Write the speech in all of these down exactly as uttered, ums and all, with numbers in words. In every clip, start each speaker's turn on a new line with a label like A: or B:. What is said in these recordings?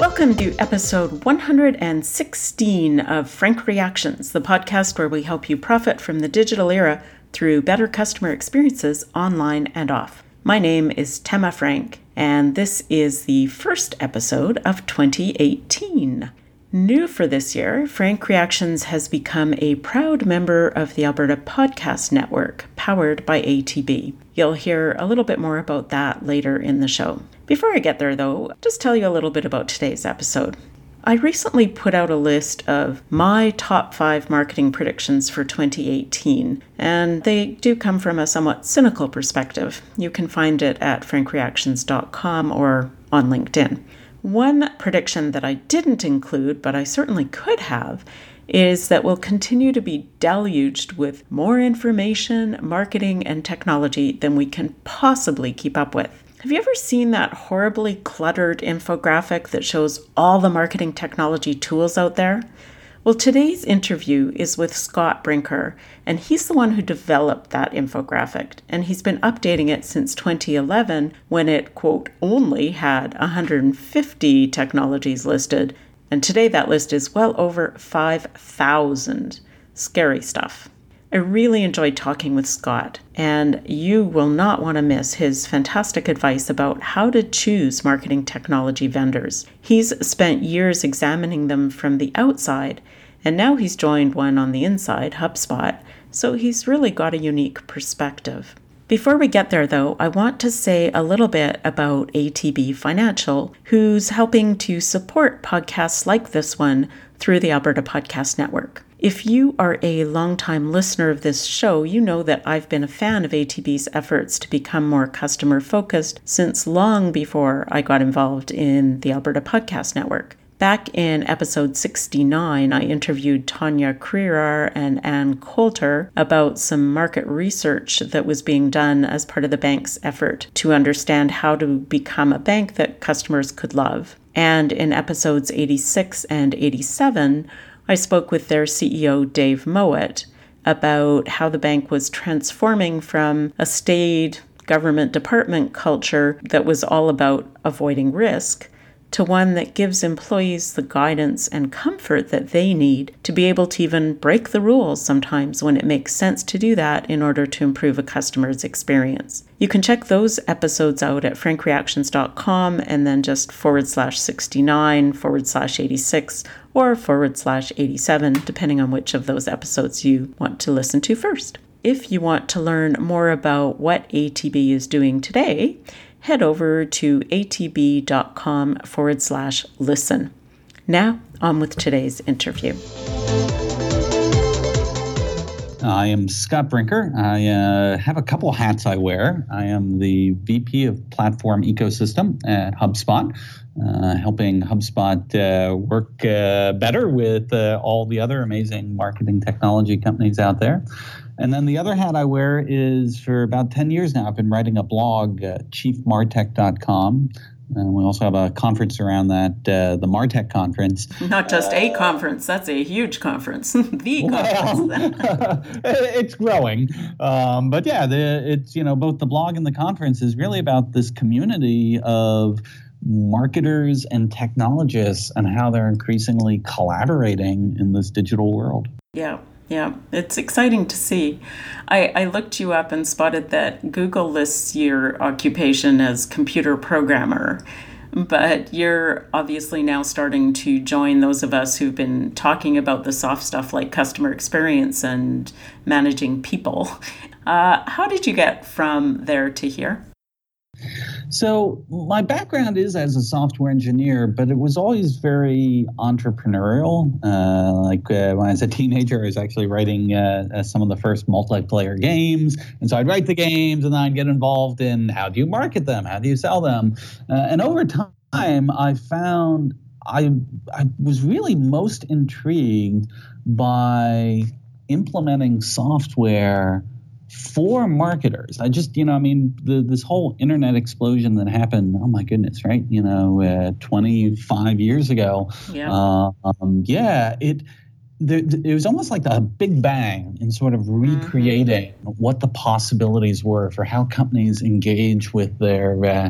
A: Welcome to episode one hundred sixteen of Frank Reactions, the podcast where we help you profit from the digital era through better customer experiences online and off. My name is Tema Frank, and this is the first episode of twenty eighteen. New for this year, Frank Reactions has become a proud member of the Alberta Podcast Network, powered by A T B. You'll hear a little bit more about that later in the show. Before I get there, though, I'll just tell you a little bit about today's episode. I recently put out a list of my top five marketing predictions for twenty eighteen, and they do come from a somewhat cynical perspective. You can find it at frank reactions dot com or on LinkedIn. One prediction that I didn't include, but I certainly could have, is that we'll continue to be deluged with more information, marketing, and technology than we can possibly keep up with. Have you ever seen that horribly cluttered infographic that shows all the marketing technology tools out there? Well, today's interview is with Scott Brinker, and he's the one who developed that infographic, and he's been updating it since twenty eleven when it, quote, only had one hundred fifty technologies listed, and today that list is well over five thousand. Scary stuff. I really enjoyed talking with Scott, and you will not want to miss his fantastic advice about how to choose marketing technology vendors. He's spent years examining them from the outside, and now he's joined one on the inside, HubSpot, so he's really got a unique perspective. Before we get there, though, I want to say a little bit about A T B Financial, who's helping to support podcasts like this one through the Alberta Podcast Network. If you are a longtime listener of this show, you know that I've been a fan of A T B's efforts to become more customer-focused since long before I got involved in the Alberta Podcast Network. Back in episode sixty-nine, I interviewed Tanya Crerar and Ann Coulter about some market research that was being done as part of the bank's effort to understand how to become a bank that customers could love. And in episodes eighty-six and eighty-seven, I spoke with their C E O, Dave Mowat, about how the bank was transforming from a staid government department culture that was all about avoiding risk to one that gives employees the guidance and comfort that they need to be able to even break the rules sometimes when it makes sense to do that in order to improve a customer's experience. You can check those episodes out at frank reactions dot com and then just forward slash 69, forward slash 86, or forward slash 87, depending on which of those episodes you want to listen to first. If you want to learn more about what A T B is doing today, head over to atb.com forward slash listen. Now, on with today's interview.
B: I am Scott Brinker. I uh, have a couple hats I wear. I am the V P of Platform Ecosystem at HubSpot, uh, helping HubSpot uh, work uh, better with uh, all the other amazing marketing technology companies out there. And then the other hat I wear is for about ten years now, I've been writing a blog, uh, chief martech dot com. And we also have a conference around that, uh, the MarTech conference.
A: Not just uh, a conference, that's a huge conference. the
B: well,
A: conference.
B: It's growing. Um, but yeah, the, it's, you know, both the blog and the conference is really about this community of marketers and technologists and how they're increasingly collaborating in this digital world.
A: Yeah. Yeah, it's exciting to see. I, I looked you up and spotted that Google lists your occupation as computer programmer, but you're obviously now starting to join those of us who've been talking about the soft stuff like customer experience and managing people. Uh, how did you get from there to here?
B: So my background is as a software engineer, but it was always very entrepreneurial. Uh, like uh, when I was a teenager, I was actually writing uh, some of the first multiplayer games. And so I'd write the games and then I'd get involved in how do you market them? How do you sell them? Uh, and over time, I found I, I was really most intrigued by implementing software for marketers. I just, you know, I mean, the, this whole internet explosion that happened, oh my goodness, right? You know, uh, twenty-five years ago.
A: Yeah.
B: Uh, um, yeah, it, there, it was almost like a big bang in sort of recreating mm-hmm. what the possibilities were for how companies engage with their, uh,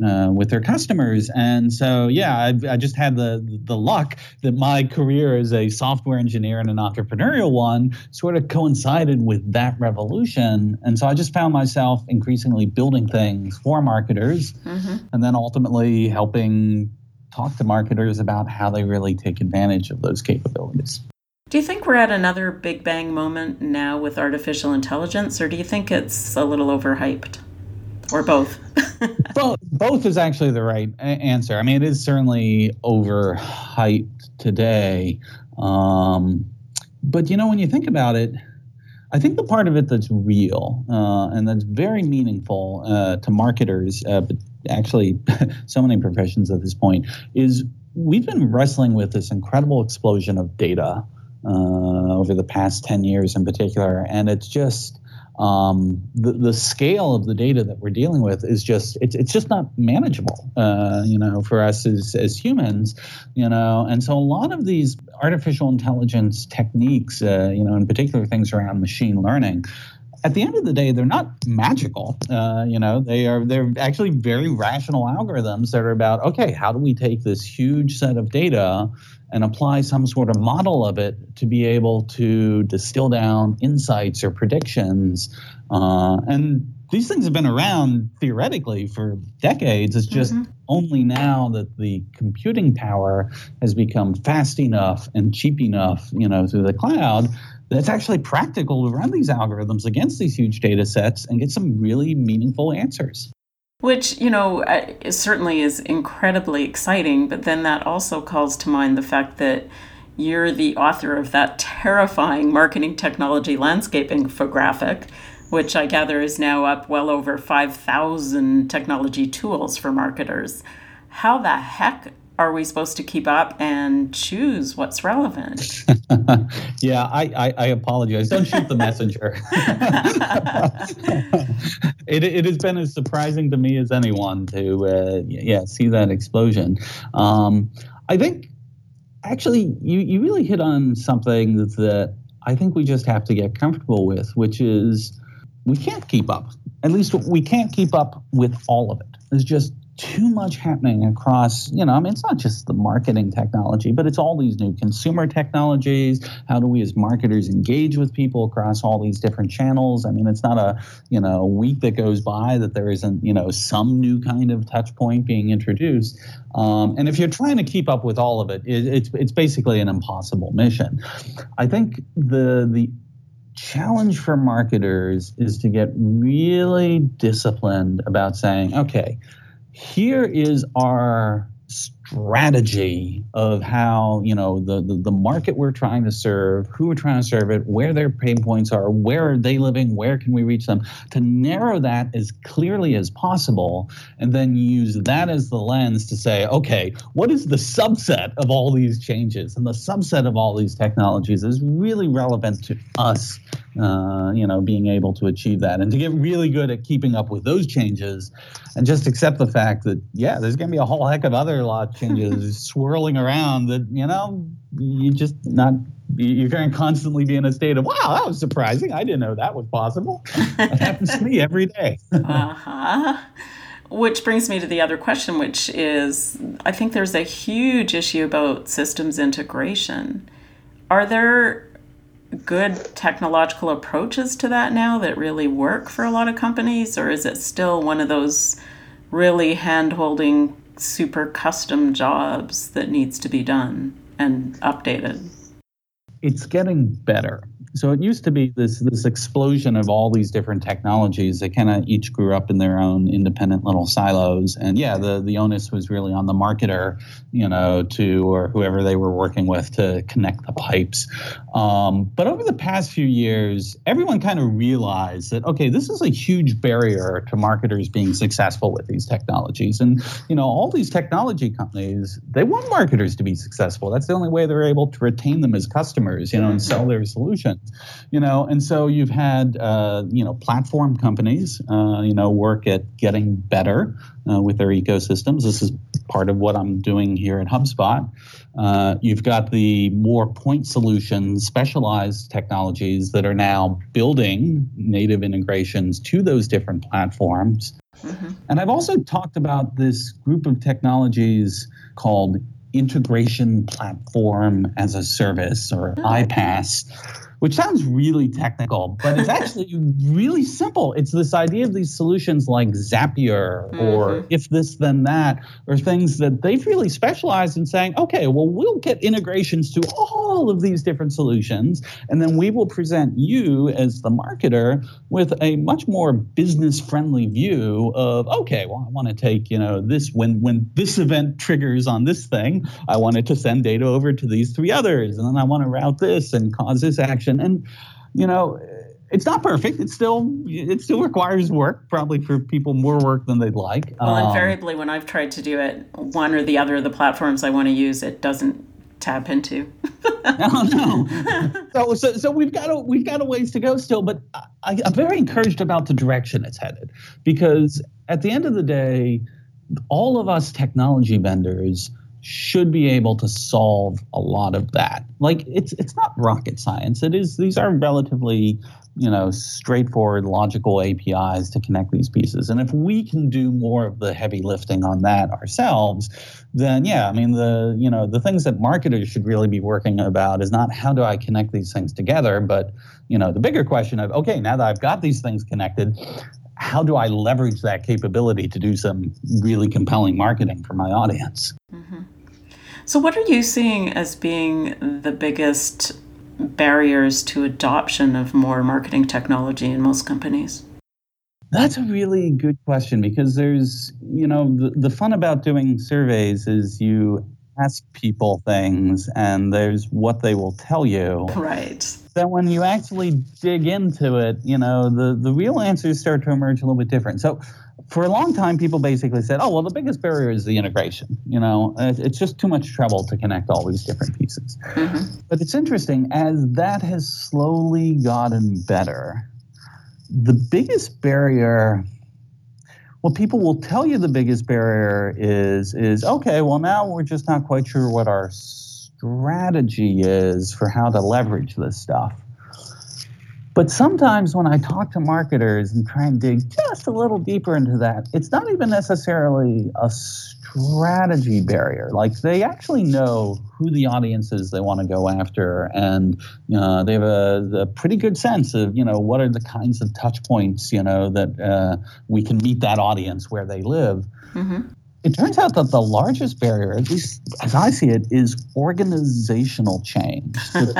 B: uh, with their customers. And so, yeah, I, I just had the the luck that my career as a software engineer and an entrepreneurial one sort of coincided with that revolution. And so I just found myself increasingly building things for marketers, mm-hmm. and then ultimately helping talk to marketers about how they really take advantage of those capabilities.
A: Do you think we're at another big bang moment now with artificial intelligence, or do you think it's a little overhyped? Or both?
B: both, both is actually the right a- answer. I mean, it is certainly overhyped today. Um, but, you know, when you think about it, I think the part of it that's real uh, and that's very meaningful uh, to marketers, uh, but actually so many professions at this point, is we've been wrestling with this incredible explosion of data uh, over the past ten years in particular. And it's just um, the, the scale of the data that we're dealing with is just, it's, it's just not manageable, uh, you know, for us as, as humans, you know. And so a lot of these artificial intelligence techniques, uh, you know, in particular things around machine learning, at the end of the day, they're not magical. Uh, you know, they are they're actually very rational algorithms that are about, okay, how do we take this huge set of data and apply some sort of model of it to be able to distill down insights or predictions. Uh, and these things have been around theoretically for decades. It's just mm-hmm. only now that the computing power has become fast enough and cheap enough, you know, through the cloud, it's actually practical to run these algorithms against these huge data sets and get some really meaningful answers.
A: Which, you know, uh, certainly is incredibly exciting, but then that also calls to mind the fact that you're the author of that terrifying marketing technology landscape infographic, which I gather is now up well over five thousand technology tools for marketers. How the heck are we supposed to keep up and choose what's relevant?
B: yeah, I, I, I apologize. Don't shoot the messenger. it, it has been as surprising to me as anyone to uh, yeah see that explosion. Um, I think, actually, you, you really hit on something that I think we just have to get comfortable with, which is we can't keep up. At least we can't keep up with all of it. There's just too much happening across, you know, I mean, it's not just the marketing technology, but it's all these new consumer technologies. How do we as marketers engage with people across all these different channels? I mean, it's not a, you know, a week that goes by that there isn't, you know, some new kind of touch point being introduced. Um, and if you're trying to keep up with all of it, it it's it's basically an impossible mission. I think the the challenge for marketers is to get really disciplined about saying, okay, here is our strategy of how, you know, the, the, the market we're trying to serve, who we're trying to serve it, where their pain points are, where are they living, where can we reach them, to narrow that as clearly as possible, and then use that as the lens to say, okay, what is the subset of all these changes? And the subset of all these technologies is really relevant to us, uh, you know, being able to achieve that, and to get really good at keeping up with those changes, and just accept the fact that, yeah, there's going to be a whole heck of other law changes swirling around that, you know, you just not, you're going to constantly be in a state of, wow, that was surprising. I didn't know that was possible. That happens to me every day.
A: uh-huh. Which brings me to the other question, which is, I think there's a huge issue about systems integration. Are there good technological approaches to that now that really work for a lot of companies, or is it still one of those really hand-holding, super custom jobs that needs to be done and updated?
B: It's getting better. So it used to be this this explosion of all these different technologies that kind of each grew up in their own independent little silos. And yeah, the, the onus was really on the marketer, you know, to, or whoever they were working with, to connect the pipes. Um, but over the past few years, everyone kind of realized that, okay, this is a huge barrier to marketers being successful with these technologies. And, you know, all these technology companies, they want marketers to be successful. That's the only way they're able to retain them as customers, you know, and sell their solutions. You know, and so you've had, uh, you know, platform companies, uh, you know, work at getting better uh, with their ecosystems. This is part of what I'm doing here at HubSpot. Uh, you've got the more point solutions, specialized technologies that are now building native integrations to those different platforms. Mm-hmm. And I've also talked about this group of technologies called Integration Platform as a Service, or oh. I PaaS, which sounds really technical, but it's actually really simple. It's this idea of these solutions like Zapier mm-hmm. or If This Then That, or things that they've really specialized in saying, okay, well, we'll get integrations to all of these different solutions, and then we will present you as the marketer with a much more business-friendly view of, okay, well, I want to take, you know, this, when, when this event triggers on this thing, I want it to send data over to these three others, and then I want to route this and cause this action. And, you know, it's not perfect. It still it still requires work, probably for people more work than they'd like.
A: Well, um, invariably, when I've tried to do it, one or the other of the platforms I want to use, it doesn't tap into.
B: Oh no! So, so, so we've got a we've got a ways to go still, but I, I'm very encouraged about the direction it's headed, because at the end of the day, all of us technology vendors should be able to solve a lot of that. Like, it's it's not rocket science. It is, these are relatively, you know, straightforward, logical A P Is to connect these pieces. And if we can do more of the heavy lifting on that ourselves, then yeah, I mean, the, you know, the things that marketers should really be working about is not how do I connect these things together, but, you know, the bigger question of, okay, now that I've got these things connected, how do I leverage that capability to do some really compelling marketing for my audience?
A: Mm-hmm. So what are you seeing as being the biggest barriers to adoption of more marketing technology in most companies?
B: That's a really good question, because there's, you know, the, the fun about doing surveys is you ask people things and there's what they will tell you.
A: Right.
B: Then when you actually dig into it, you know, the, the real answers start to emerge a little bit different. So for a long time, people basically said, oh, well, the biggest barrier is the integration. You know, it's just too much trouble to connect all these different pieces. Mm-hmm. But it's interesting, as that has slowly gotten better, the biggest barrier, well, people will tell you the biggest barrier is, is okay, well, now we're just not quite sure what our strategy is for how to leverage this stuff. But sometimes when I talk to marketers and try and dig just a little deeper into that, it's not even necessarily a strategy barrier. Like, they actually know who the audience is they want to go after, and you know, they have a, a pretty good sense of, you know, what are the kinds of touch points, you know, that uh, we can meet that audience where they live. Mm-hmm. It turns out that the largest barrier, at least as I see it, is organizational change.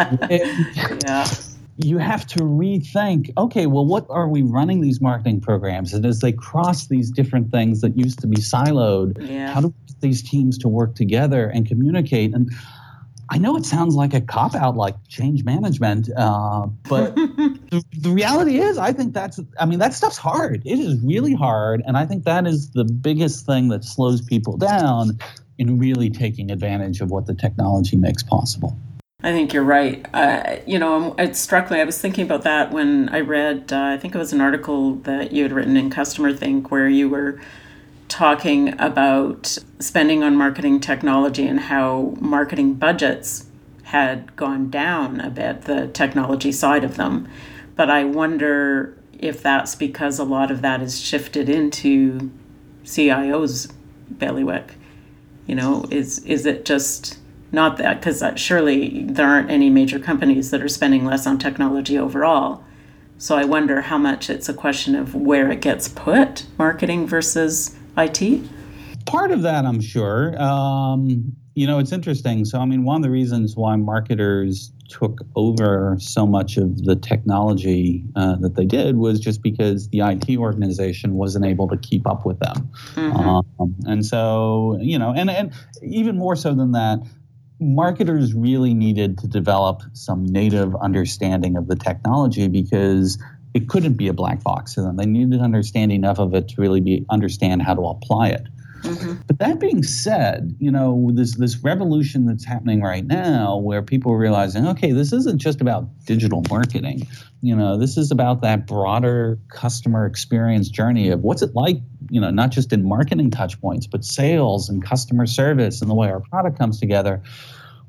A: Yeah.
B: You have to rethink, okay, well, what are we running these marketing programs? And as they cross these different things that used to be siloed, yeah. how do we get these teams to work together and communicate? And I know it sounds like a cop-out, like change management, uh, but the, the reality is, I think that's, I mean, that stuff's hard. It is really hard. And I think that is the biggest thing that slows people down in really taking advantage of what the technology makes possible.
A: I think you're right. Uh, you know, it struck me. I was thinking about that when I read, uh, I think it was an article that you had written in Customer Think, where you were talking about spending on marketing technology and how marketing budgets had gone down a bit, the technology side of them. But I wonder if that's because a lot of that is shifted into C I O's bailiwick. You know, is is it just... Not that, because surely there aren't any major companies that are spending less on technology overall. So I wonder how much it's a question of where it gets put, marketing versus I T.
B: Part of that, I'm sure. Um, you know, it's interesting. So, I mean, one of the reasons why marketers took over so much of the technology uh, that they did was just because the I T organization wasn't able to keep up with them. Mm-hmm. Um, and so, you know, and, and even more so than that, marketers really needed to develop some native understanding of the technology, because it couldn't be a black box to them. They needed to understand enough of it to really be understand how to apply it. Mm-hmm. But that being said, you know, this this revolution that's happening right now, where people are realizing, okay, this isn't just about digital marketing. You know, this is about that broader customer experience journey of what's it like, you know, not just in marketing touch points, but sales and customer service and the way our product comes together.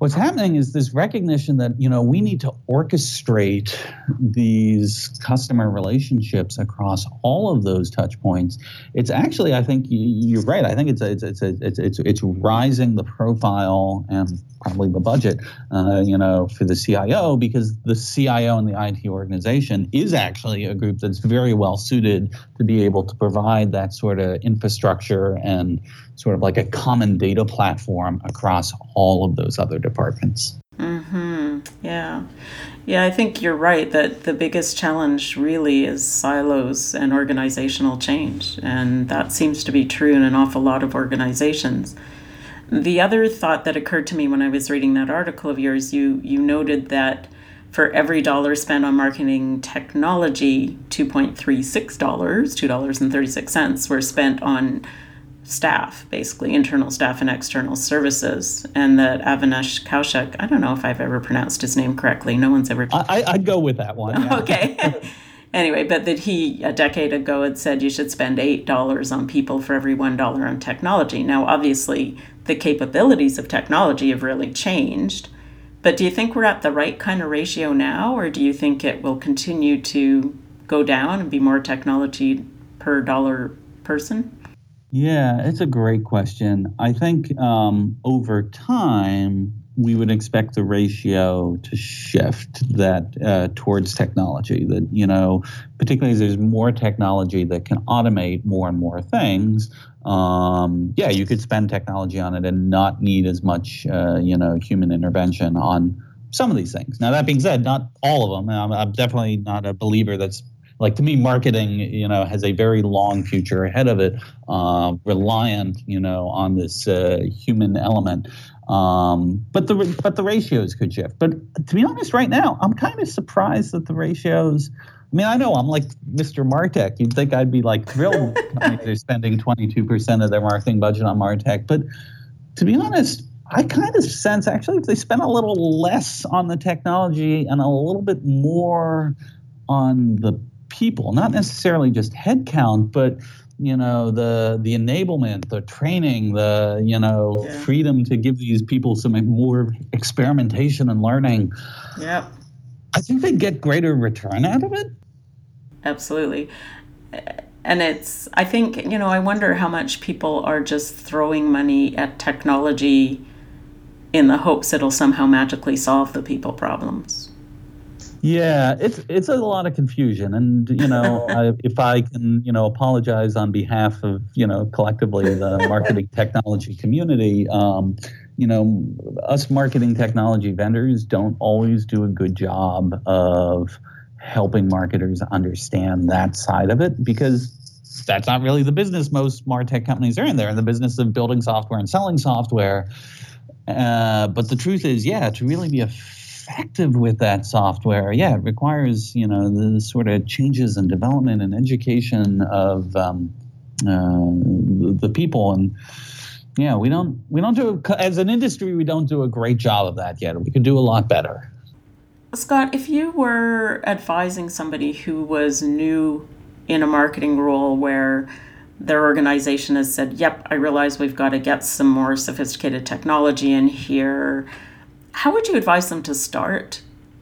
B: What's happening is this recognition that, you know, we need to orchestrate these customer relationships across all of those touch points. It's actually, I think you're right. I think it's it's it's it's it's, it's rising the profile and probably the budget, uh, you know, for the C I O, because the C I O and the I T organization is actually a group that's very well suited to be able to provide that sort of infrastructure and sort of like a common data platform across all of those other departments.
A: Mm-hmm. Yeah. Yeah, I think you're right that the biggest challenge really is silos and organizational change. And that seems to be true in an awful lot of organizations. The other thought that occurred to me when I was reading that article of yours, you you noted that for every dollar spent on marketing technology, two point three six dollars, two dollars and thirty-six cents, were spent on staff, basically internal staff and external services, and that Avinash Kaushik, I don't know if I've ever pronounced his name correctly. No one's ever.
B: I, I'd go with that one. Yeah.
A: Okay. Anyway, but that he a decade ago had said you should spend eight dollars on people for every one dollar on technology. Now, obviously, the capabilities of technology have really changed, but do you think we're at the right kind of ratio now, or do you think it will continue to go down and be more technology per dollar person?
B: Yeah, it's a great question. I think um, over time, we would expect the ratio to shift that uh, towards technology. That, you know, particularly as there's more technology that can automate more and more things, um, yeah, you could spend technology on it and not need as much, uh, you know, human intervention on some of these things. Now, that being said, not all of them. I'm, I'm definitely not a believer that's, like, to me, marketing, you know, has a very long future ahead of it, uh, reliant, you know, on this uh, human element. Um, but the but the ratios could shift. But to be honest, right now, I'm kind of surprised that the ratios. I mean, I know I'm like Mister Martech. You'd think I'd be like thrilled they're spending twenty-two percent of their marketing budget on Martech. But to be honest, I kind of sense actually if they spend a little less on the technology and a little bit more on the people, not necessarily just headcount, but, you know, the the enablement, the training, the, you know, yeah. freedom to give these people some more experimentation and learning.
A: Yeah.
B: I think they get greater return out of it.
A: Absolutely. And it's, I think, you know, I wonder how much people are just throwing money at technology in the hopes it'll somehow magically solve the people problems.
B: Yeah, it's it's a lot of confusion, and you know, I, if I can, you know, apologize on behalf of, you know, collectively the marketing technology community, um, you know, us marketing technology vendors don't always do a good job of helping marketers understand that side of it, because that's not really the business most MarTech companies are in. They're in the business of building software and selling software. Uh, but the truth is, yeah, to really be effective with that software, yeah, it requires, you know, the sort of changes and development and education of um, uh, the people. And yeah, we don't we don't do as an industry, we don't do a great job of that yet. We could do a lot better.
A: Scott, if you were advising somebody who was new in a marketing role where their organization has said, yep, I realize we've got to get some more sophisticated technology in here, how would you advise them to start?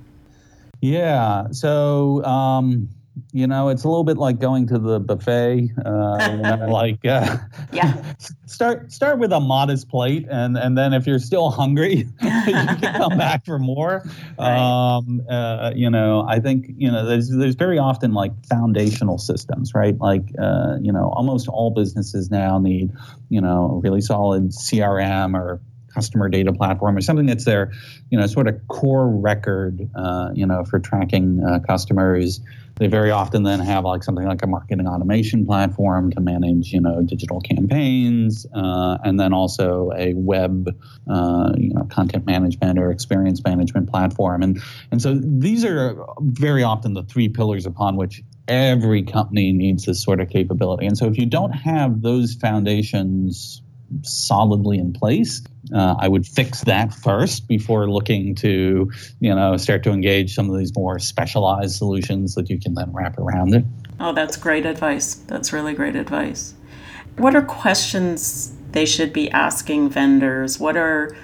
B: Yeah, so, um, you know, it's a little bit like going to the buffet. Uh, you know, like, uh,
A: yeah,
B: start start with a modest plate, and, and then if you're still hungry, you can come back for more.
A: Right.
B: Um, uh, you know, I think, you know, there's there's very often like foundational systems, right? Like, uh, you know, almost all businesses now need, you know, a really solid C R M or customer data platform or something that's their, you know, sort of core record, uh, you know, for tracking uh, customers. They very often then have like something like a marketing automation platform to manage, you know, digital campaigns, uh, and then also a web, uh, you know, content management or experience management platform. And and so these are very often the three pillars upon which every company needs this sort of capability. And so if you don't have those foundations solidly in place, uh, I would fix that first before looking to, you know, start to engage some of these more specialized solutions that you can then wrap around it.
A: Oh, that's great advice. That's really great advice. What are questions they should be asking vendors? What are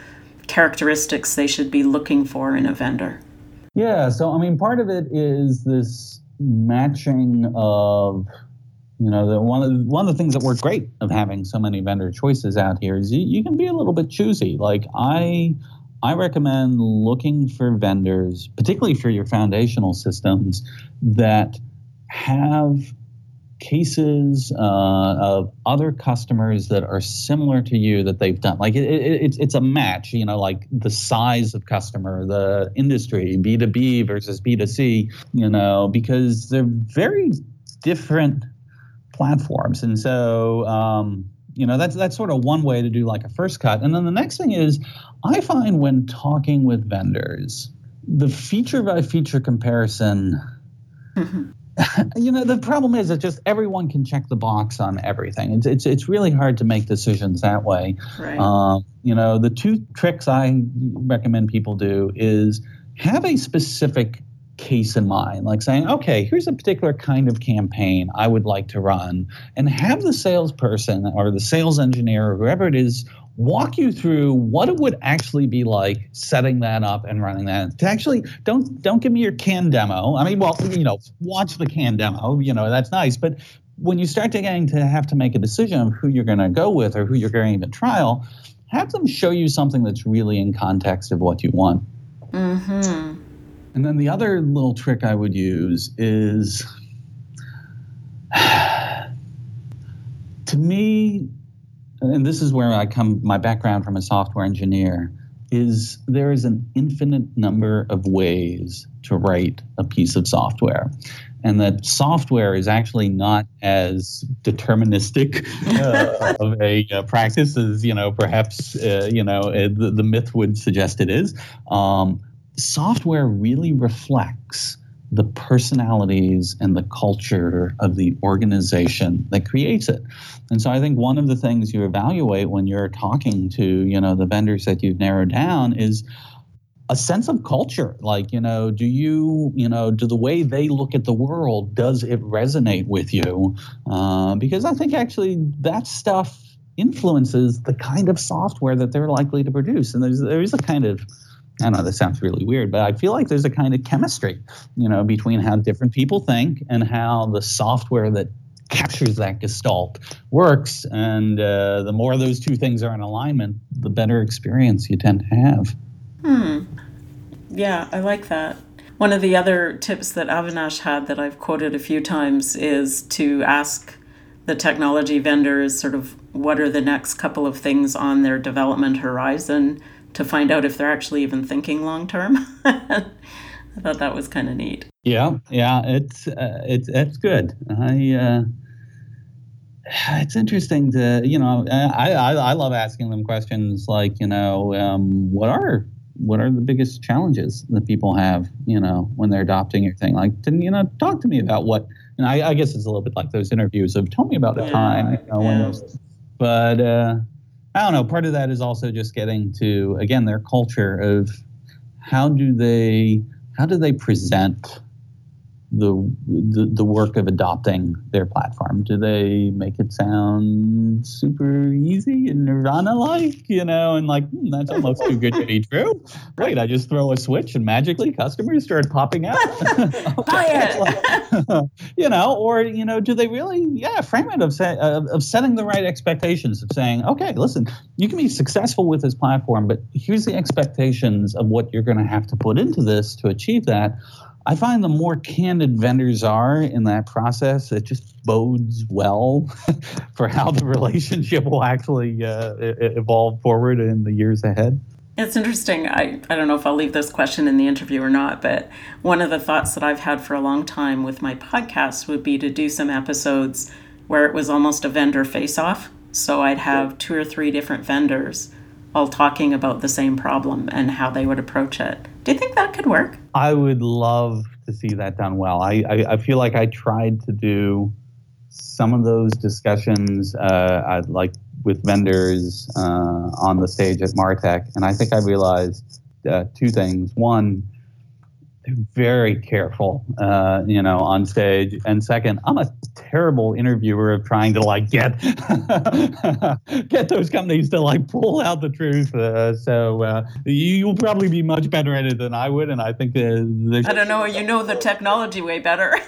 A: characteristics they should be looking for in a vendor?
B: Yeah, so I mean, part of it is this matching of, you know, the, one of the, one of the things that work great of having so many vendor choices out here is you, you can be a little bit choosy. Like I, I recommend looking for vendors, particularly for your foundational systems, that have cases uh, of other customers that are similar to you that they've done. Like it, it, it's it's a match, you know, like the size of customer, the industry, B two B versus B two C, you know, because they're very different platforms. And so, um, you know, that's that's sort of one way to do like a first cut. And then the next thing is, I find when talking with vendors, the feature by feature comparison, mm-hmm. you know, the problem is that just everyone can check the box on everything. It's it's it's really hard to make decisions that way.
A: Right.
B: Um, you know, the two tricks I recommend people do is have a specific case in mind, like saying, okay, here's a particular kind of campaign I would like to run, and have the salesperson or the sales engineer or whoever it is walk you through what it would actually be like setting that up and running that. To actually, don't don't give me your can demo. I mean, well, you know, watch the can demo, you know, that's nice. But when you start to getting to have to make a decision of who you're going to go with or who you're going to trial, have them show you something that's really in context of what you want.
A: Mm-hmm.
B: And then the other little trick I would use is, to me, and this is where I come, my background from a software engineer, is there is an infinite number of ways to write a piece of software. And that software is actually not as deterministic uh, of a uh, practice as, you know, perhaps, uh, you know, uh, the, the myth would suggest it is. Um, software really reflects the personalities and the culture of the organization that creates it. And so I think one of the things you evaluate when you're talking to, you know, the vendors that you've narrowed down is a sense of culture. Like, you know, do you, you know, do the way they look at the world, does it resonate with you? Uh, because I think actually that stuff influences the kind of software that they're likely to produce. And there's there is a kind of, I know this sounds really weird, but I feel like there's a kind of chemistry, you know, between how different people think and how the software that captures that gestalt works. And uh, the more those two things are in alignment, the better experience you tend to have.
A: Hmm. Yeah, I like that. One of the other tips that Avinash had that I've quoted a few times is to ask the technology vendors sort of what are the next couple of things on their development horizon to find out if they're actually even thinking long term. I thought that was kind of neat.
B: Yeah, yeah, it's uh, it's it's good. I uh, it's interesting to, you know, I, I I love asking them questions like, you know, um, what are what are the biggest challenges that people have, you know, when they're adopting your thing? Like, to, you know, talk to me about what. And I, I guess it's a little bit like those interviews of tell me about a
A: yeah,
B: time. You know,
A: yeah.
B: when was, but. Uh, I don't know. Part of that is also just getting to, again, their culture of how do they how do they present the, the the work of adopting their platform? Do they make it sound super easy and Nirvana-like, you know, and like, hmm, that's almost too good to be true? Right, I just throw a switch and magically customers start popping out.
A: Buy it.
B: You know, or, you know, do they really, yeah, frame it of, say, of, of setting the right expectations, of saying, okay, listen, you can be successful with this platform, but here's the expectations of what you're going to have to put into this to achieve that. I find the more candid vendors are in that process, it just bodes well for how the relationship will actually uh, evolve forward in the years ahead.
A: It's interesting. I, I don't know if I'll leave this question in the interview or not, but one of the thoughts that I've had for a long time with my podcast would be to do some episodes where it was almost a vendor face-off. So I'd have two or three different vendors all talking about the same problem and how they would approach it. Do you think that could work?
B: I would love to see that done well. I, I, I feel like I tried to do some of those discussions uh, I'd like with vendors uh, on the stage at Martech, and I think I realized uh, two things. One, they're very careful, uh, you know, on stage. And second, I'm a terrible interviewer of trying to like get get those companies to like pull out the truth. Uh, so uh, you, you'll probably be much better at it than I would. And I think uh,
A: I don't know. You know the technology way better.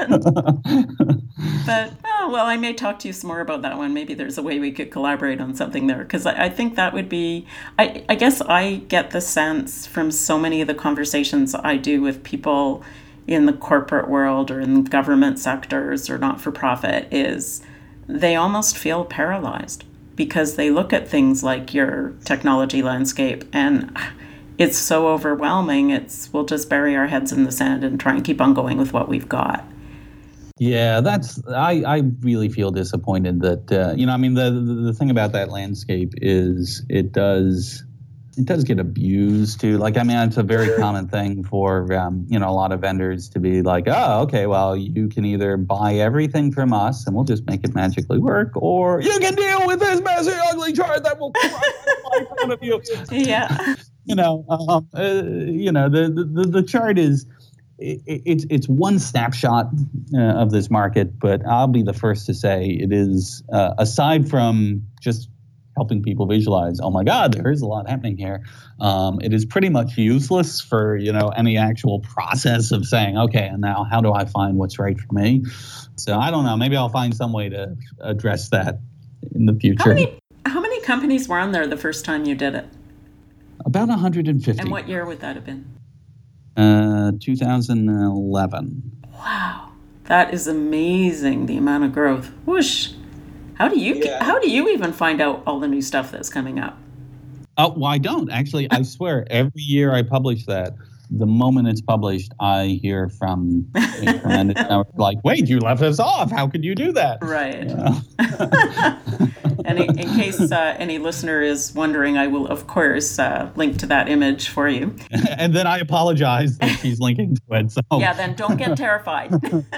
A: But, oh, well, I may talk to you some more about that one. Maybe there's a way we could collaborate on something there. Because I, I think that would be, I, I guess I get the sense from so many of the conversations I do with people in the corporate world or in government sectors or not-for-profit is they almost feel paralyzed because they look at things like your technology landscape and it's so overwhelming. It's we'll just bury our heads in the sand and try and keep on going with what we've got.
B: Yeah, that's I, I really feel disappointed that uh, you know I mean the, the the thing about that landscape is it does it does get abused too. Like I mean it's a very common thing for um, you know a lot of vendors to be like, oh okay, well you can either buy everything from us and we'll just make it magically work, or you can deal with this messy ugly chart that will crush the life out of you.
A: Yeah,
B: you know um, uh, you know the, the the chart is. It's it's one snapshot uh, of this market, but I'll be the first to say it is, uh, aside from just helping people visualize, oh my God, there is a lot happening here. Um, it is pretty much useless for you know any actual process of saying, okay, and now how do I find what's right for me? So I don't know. Maybe I'll find some way to address that in the future.
A: How many how many companies were on there the first time you did it?
B: About one hundred fifty.
A: And what year would that have been?
B: Uh, two thousand eleven.
A: Wow, that is amazing, the amount of growth. Whoosh. How do you
B: Yeah.
A: how do you even find out all the new stuff that's coming up?
B: Oh, well, I don't actually. I swear, every year I publish that. The moment it's published, I hear from a friend, and I'm like, "Wait, you left us off. How could you do that?"
A: Right.
B: Yeah.
A: And in, in case uh, any listener is wondering, I will, of course, uh, link to that image for you.
B: And then I apologize that she's linking to it. So.
A: Yeah, then don't get terrified.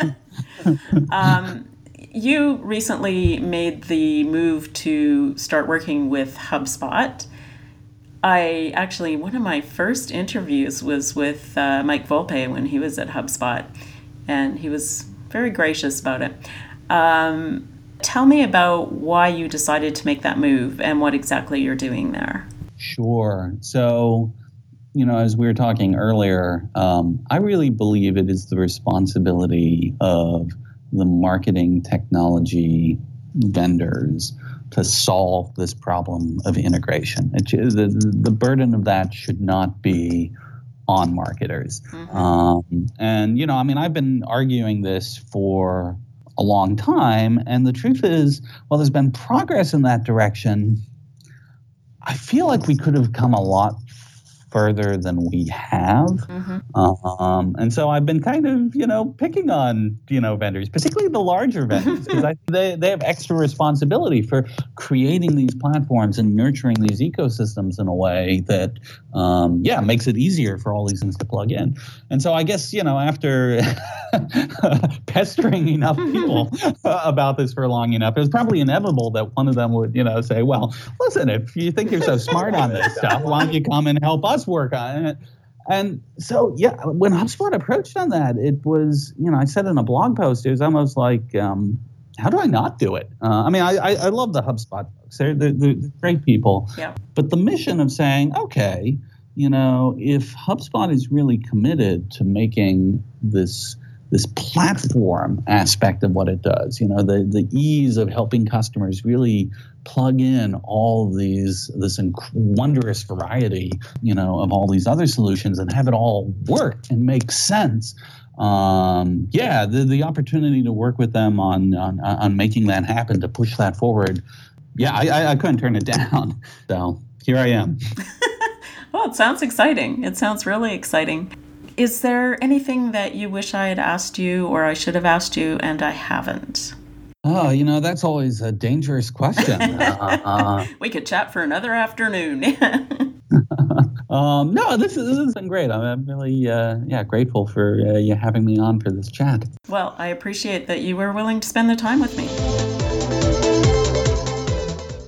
A: um, you recently made the move to start working with HubSpot. I actually, one of my first interviews was with uh, Mike Volpe when he was at HubSpot, and he was very gracious about it. Um, tell me about why you decided to make that move and what exactly you're doing there.
B: Sure. So, you know, as we were talking earlier, um, I really believe it is the responsibility of the marketing technology vendors to solve this problem of integration. It, the, the burden of that should not be on marketers. Mm-hmm. Um, and, you know, I mean, I've been arguing this for a long time. And the truth is, while there's been progress in that direction, I feel like we could have come a lot further than we have. Mm-hmm. Um, and so I've been kind of, you know, picking on, you know, vendors, particularly the larger vendors, because I they, they have extra responsibility for creating these platforms and nurturing these ecosystems in a way that, um, yeah, makes it easier for all these things to plug in. And so I guess, you know, after pestering enough people about this for long enough, it was probably inevitable that one of them would, you know, say, well, listen, if you think you're so smart on this stuff, why don't you come and help us work on it? And so, yeah, when HubSpot approached on that, it was, you know, I said in a blog post, it was almost like, um, how do I not do it? Uh, I mean, I, I, I love the HubSpot folks. They're, they're, they're great people.
A: Yeah.
B: But the mission of saying, okay, you know, if HubSpot is really committed to making this this platform aspect of what it does, you know, the, the ease of helping customers really plug in all these, this inc- wondrous variety, you know, of all these other solutions and have it all work and make sense. Um, yeah, the, the opportunity to work with them on, on, on making that happen, to push that forward. Yeah, I, I couldn't turn it down. So here I am.
A: Well, it sounds exciting. It sounds really exciting. Is there anything that you wish I had asked you or I should have asked you and I haven't?
B: Oh, you know, that's always a dangerous question. uh, uh,
A: we could chat for another afternoon.
B: um, no, this, is, this has been great. I'm, I'm really, uh, yeah, grateful for uh, you having me on for this chat.
A: Well, I appreciate that you were willing to spend the time with me.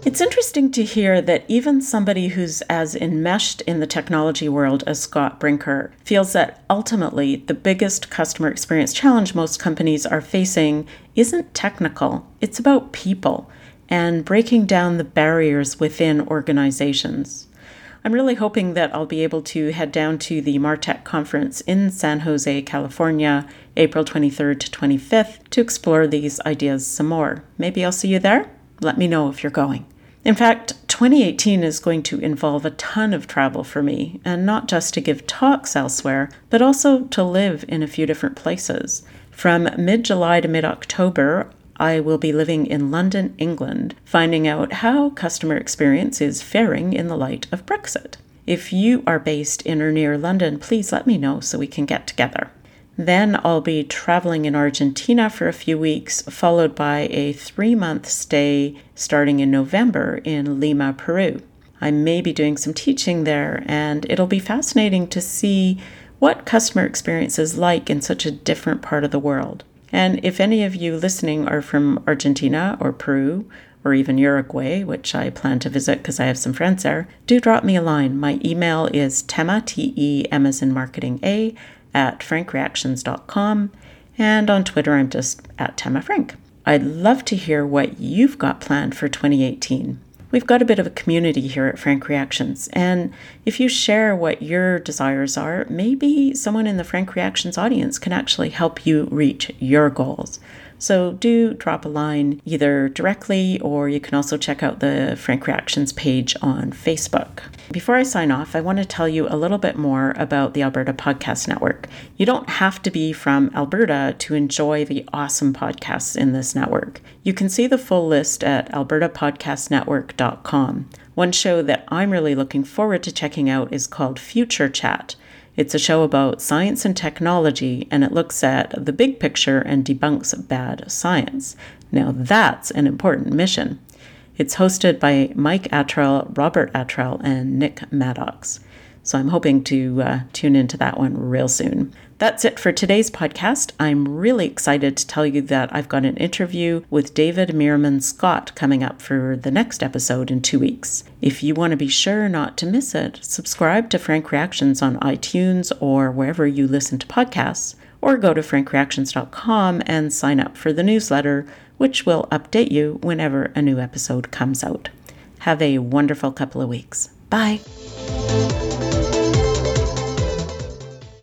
A: It's interesting to hear that even somebody who's as enmeshed in the technology world as Scott Brinker feels that ultimately the biggest customer experience challenge most companies are facing isn't technical, it's about people and breaking down the barriers within organizations. I'm really hoping that I'll be able to head down to the MarTech conference in San Jose, California, April twenty-third to twenty-fifth, to explore these ideas some more. Maybe I'll see you there? Let me know if you're going. In fact, twenty eighteen is going to involve a ton of travel for me, and not just to give talks elsewhere, but also to live in a few different places. From mid-July to mid-October, I will be living in London, England, finding out how customer experience is faring in the light of Brexit. If you are based in or near London, please let me know so we can get together. Then I'll be traveling in Argentina for a few weeks, followed by a three-month stay starting in November in Lima, Peru. I may be doing some teaching there, and it'll be fascinating to see what customer experience is like in such a different part of the world. And if any of you listening are from Argentina or Peru, or even Uruguay, which I plan to visit because I have some friends there, do drop me a line. My email is Tema, T E M as in marketing A, at frank reactions dot com, and on Twitter I'm just at Tema Frank. I'd love to hear what you've got planned for twenty eighteen. We've got a bit of a community here at Frank Reactions, and if you share what your desires are, maybe someone in the Frank Reactions audience can actually help you reach your goals. So do drop a line either directly, or you can also check out the Frank Reactions page on Facebook. Before I sign off, I want to tell you a little bit more about the Alberta Podcast Network. You don't have to be from Alberta to enjoy the awesome podcasts in this network. You can see the full list at alberta podcast network dot com. One show that I'm really looking forward to checking out is called Future Chat. It's a show about science and technology, and it looks at the big picture and debunks bad science. Now that's an important mission. It's hosted by Mike Attrell, Robert Attrell, and Nick Maddox. So I'm hoping to uh, tune into that one real soon. That's it for today's podcast. I'm really excited to tell you that I've got an interview with David Meerman Scott coming up for the next episode in two weeks. If you want to be sure not to miss it, subscribe to Frank Reactions on iTunes or wherever you listen to podcasts, or go to frank reactions dot com and sign up for the newsletter, which will update you whenever a new episode comes out. Have a wonderful couple of weeks. Bye.